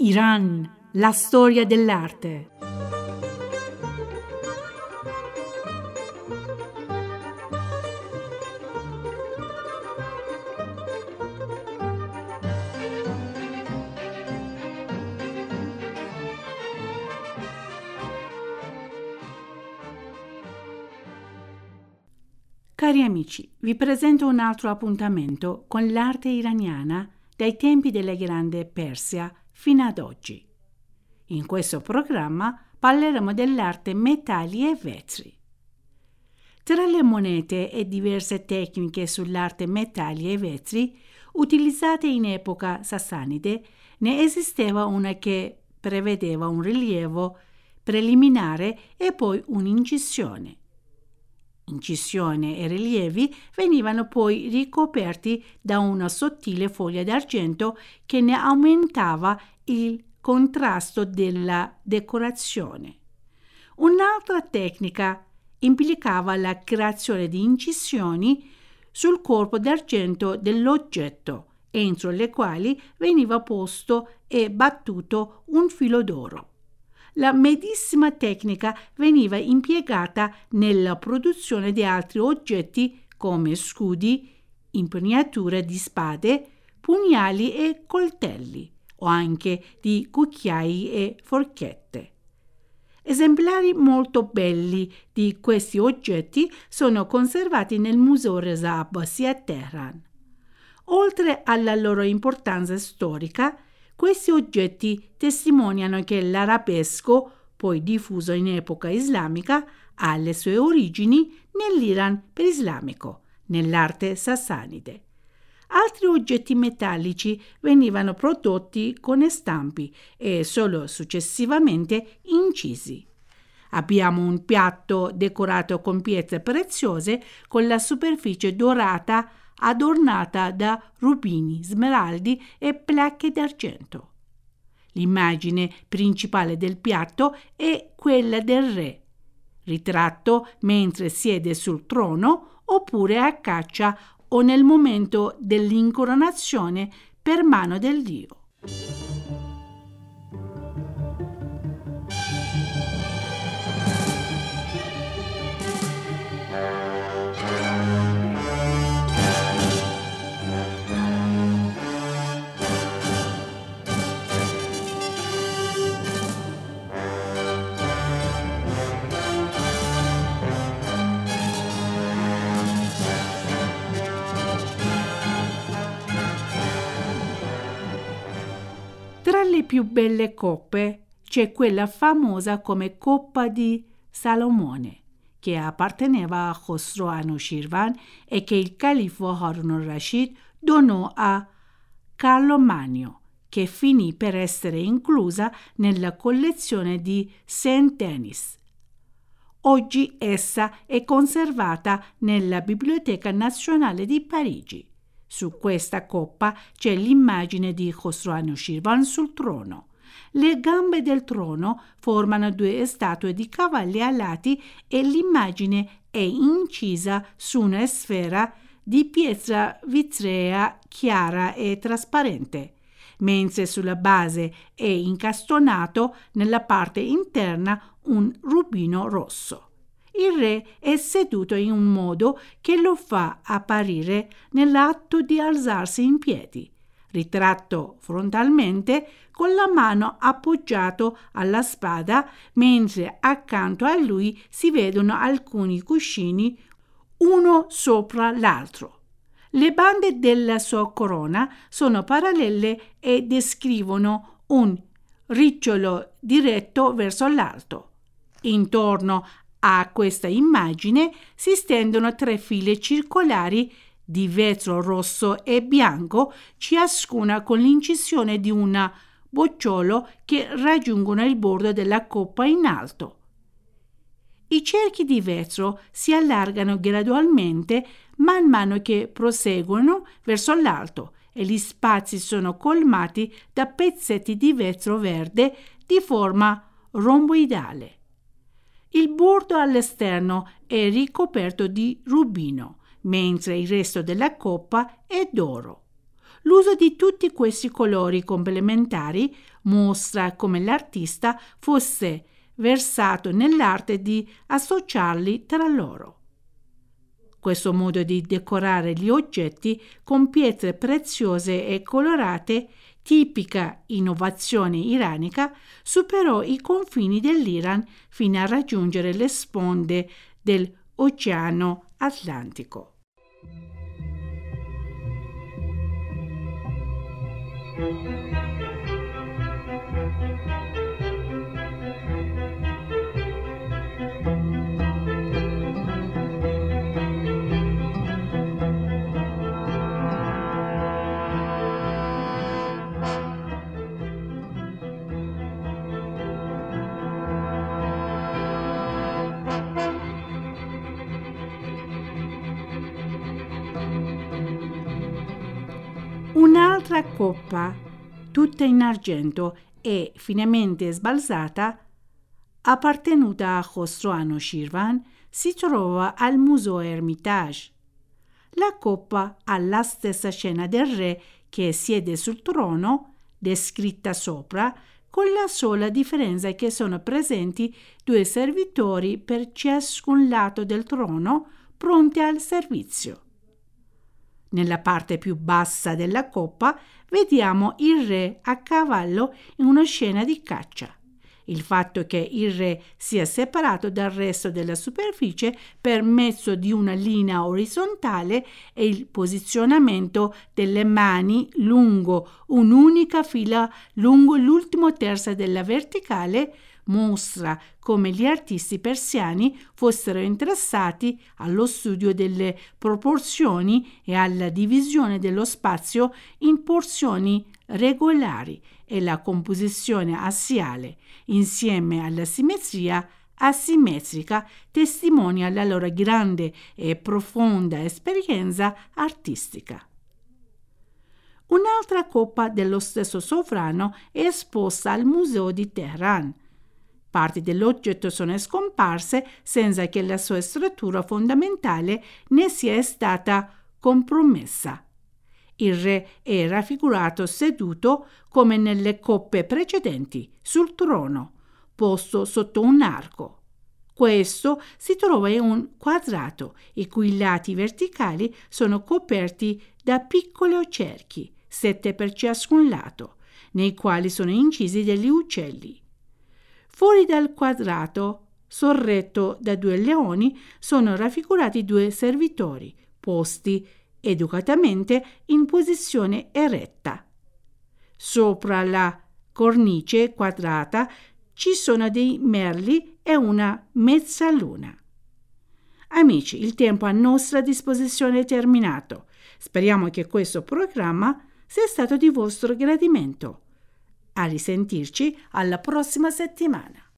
Iran, la storia dell'arte. Cari amici, vi presento un altro appuntamento con l'arte iraniana dai tempi della Grande Persia fino ad oggi. In questo programma parleremo dell'arte metalli e vetri. Tra le monete e diverse tecniche sull'arte metalli e vetri utilizzate in epoca sassanide, ne esisteva una che prevedeva un rilievo preliminare e poi un'incisione. Incisione e rilievi venivano poi ricoperti da una sottile foglia d'argento che ne aumentava il contrasto della decorazione. Un'altra tecnica implicava la creazione di incisioni sul corpo d'argento dell'oggetto, entro le quali veniva posto e battuto un filo d'oro. La medesima tecnica veniva impiegata nella produzione di altri oggetti come scudi, impugnature di spade, pugnali e coltelli, o anche di cucchiai e forchette. Esemplari molto belli di questi oggetti sono conservati nel Museo Reza Abbasi a Teheran. Oltre alla loro importanza storica, questi oggetti testimoniano che l'arabesco, poi diffuso in epoca islamica, ha le sue origini nell'Iran preislamico, nell'arte sassanide. Altri oggetti metallici venivano prodotti con stampi e solo successivamente incisi. Abbiamo un piatto decorato con pietre preziose con la superficie dorata adornata da rubini, smeraldi e placche d'argento. L'immagine principale del piatto è quella del re, ritratto mentre siede sul trono oppure a caccia o nel momento dell'incoronazione per mano del dio. Tra le più belle coppe c'è quella famosa come Coppa di Salomone, che apparteneva a Khosrow Anushirvan e che il califfo Harun al-Rashid donò a Carlo Magno, che finì per essere inclusa nella collezione di Saint-Denis. Oggi essa è conservata nella Biblioteca Nazionale di Parigi. Su questa coppa c'è l'immagine di Khosrow Anushirvan sul trono. Le gambe del trono formano due statue di cavalli alati e l'immagine è incisa su una sfera di pietra vitrea chiara e trasparente, mentre sulla base è incastonato nella parte interna un rubino rosso. Il re è seduto in un modo che lo fa apparire nell'atto di alzarsi in piedi, ritratto frontalmente con la mano appoggiato alla spada, mentre accanto a lui si vedono alcuni cuscini uno sopra l'altro. Le bande della sua corona sono parallele e descrivono un ricciolo diretto verso l'alto. Intorno a questa immagine si stendono 3 file circolari di vetro rosso e bianco, ciascuna con l'incisione di un bocciolo che raggiungono il bordo della coppa in alto. I cerchi di vetro si allargano gradualmente man mano che proseguono verso l'alto e gli spazi sono colmati da pezzetti di vetro verde di forma romboidale. Il bordo all'esterno è ricoperto di rubino, mentre il resto della coppa è d'oro. L'uso di tutti questi colori complementari mostra come l'artista fosse versato nell'arte di associarli tra loro. Questo modo di decorare gli oggetti con pietre preziose e colorate, tipica innovazione iranica, superò i confini dell'Iran fino a raggiungere le sponde dell'Oceano Atlantico. Un'altra coppa, tutta in argento e finemente sbalzata, appartenuta a Khosrow Anushirvan, si trova al Museo Hermitage. La coppa ha la stessa scena del re che siede sul trono, descritta sopra, con la sola differenza che sono presenti 2 servitori per ciascun lato del trono pronti al servizio. Nella parte più bassa della coppa vediamo il re a cavallo in una scena di caccia. Il fatto che il re sia separato dal resto della superficie per mezzo di una linea orizzontale e il posizionamento delle mani lungo un'unica fila lungo l'ultimo terzo della verticale mostra come gli artisti persiani fossero interessati allo studio delle proporzioni e alla divisione dello spazio in porzioni regolari e la composizione assiale, insieme alla simmetria asimmetrica, testimonia la loro grande e profonda esperienza artistica. Un'altra coppa dello stesso sovrano è esposta al Museo di Teheran. Parti dell'oggetto sono scomparse senza che la sua struttura fondamentale ne sia stata compromessa. Il re è raffigurato seduto, come nelle coppe precedenti, sul trono, posto sotto un arco. Questo si trova in un quadrato, i cui lati verticali sono coperti da piccoli cerchi, 7 per ciascun lato, nei quali sono incisi degli uccelli. Fuori dal quadrato, sorretto da 2 leoni, sono raffigurati 2 servitori, posti educatamente in posizione eretta. Sopra la cornice quadrata ci sono dei merli e una mezzaluna. Amici, il tempo a nostra disposizione è terminato. Speriamo che questo programma sia stato di vostro gradimento. A risentirci alla prossima settimana.